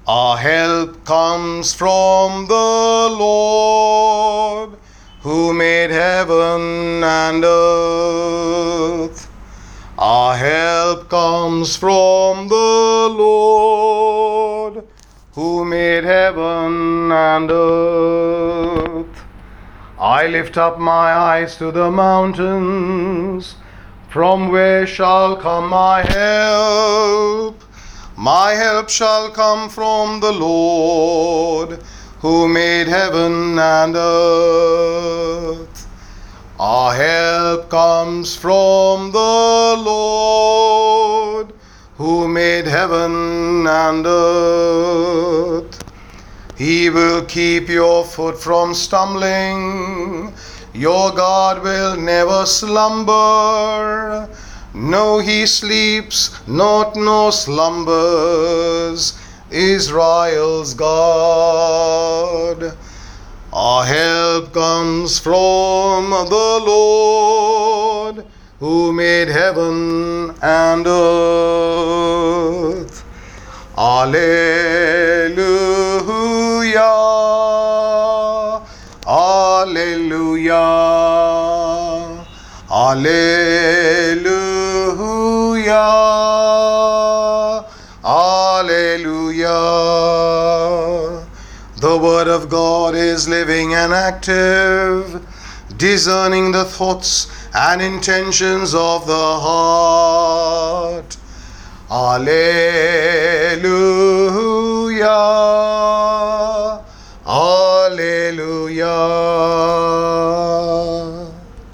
Our help comes from the Lord, who made heaven and earth. Our help comes from the Lord, who made heaven and earth. I lift up my eyes to the mountains. From where shall come my help? My help shall come from the Lord, who made heaven and earth. Our help comes from the Lord, who made heaven and earth. He will keep your foot from stumbling. Your God will never slumber. No, he sleeps not nor slumbers, Israel's God. Our help comes from the Lord, who made heaven and earth. Alleluia, Alleluia, Alleluia, Alleluia. The word of God is living and active, discerning the thoughts and intentions of the heart. Alleluia, Alleluia.